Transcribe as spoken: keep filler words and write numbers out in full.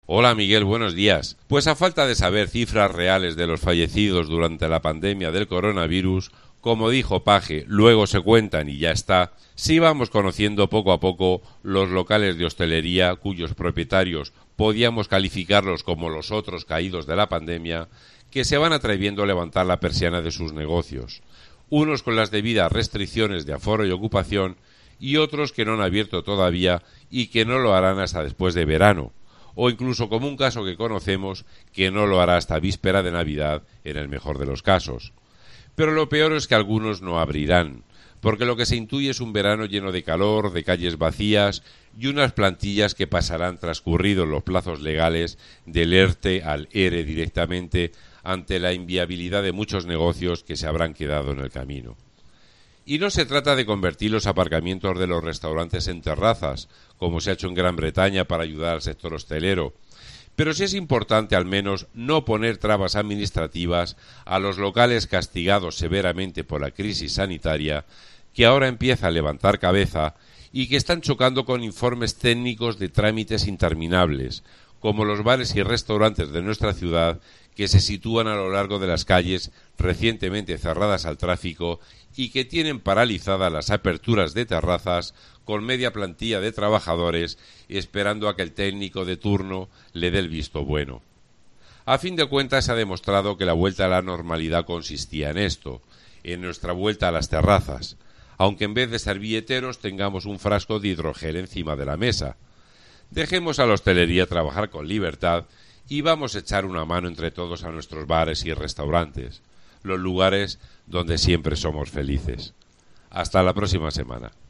Hola Miguel, buenos días. Pues a falta de saber cifras reales de los fallecidos durante la pandemia del coronavirus, como dijo Paje, luego se cuentan y ya está, sí vamos conociendo poco a poco los locales de hostelería cuyos propietarios podíamos calificarlos como los otros caídos de la pandemia, que se van atreviendo a levantar la persiana de sus negocios, unos con las debidas restricciones de aforo y ocupación y otros que no han abierto todavía y que no lo harán hasta después de verano, o incluso como un caso que conocemos que no lo hará hasta víspera de Navidad en el mejor de los casos. Pero lo peor es que algunos no abrirán, porque lo que se intuye es un verano lleno de calor, de calles vacías y unas plantillas que pasarán transcurridos los plazos legales del ERTE al ERE directamente ante la inviabilidad de muchos negocios que se habrán quedado en el camino. Y no se trata de convertir los aparcamientos de los restaurantes en terrazas, como se ha hecho en Gran Bretaña para ayudar al sector hostelero, pero sí es importante al menos no poner trabas administrativas a los locales castigados severamente por la crisis sanitaria, que ahora empieza a levantar cabeza y que están chocando con informes técnicos de trámites interminables, como los bares y restaurantes de nuestra ciudad que se sitúan a lo largo de las calles recientemente cerradas al tráfico y que tienen paralizadas las aperturas de terrazas con media plantilla de trabajadores esperando a que el técnico de turno le dé el visto bueno. A fin de cuentas se ha demostrado que la vuelta a la normalidad consistía en esto, en nuestra vuelta a las terrazas, aunque en vez de servilleteros tengamos un frasco de hidrogel encima de la mesa. Dejemos a la hostelería trabajar con libertad y vamos a echar una mano entre todos a nuestros bares y restaurantes, los lugares donde siempre somos felices. Hasta la próxima semana.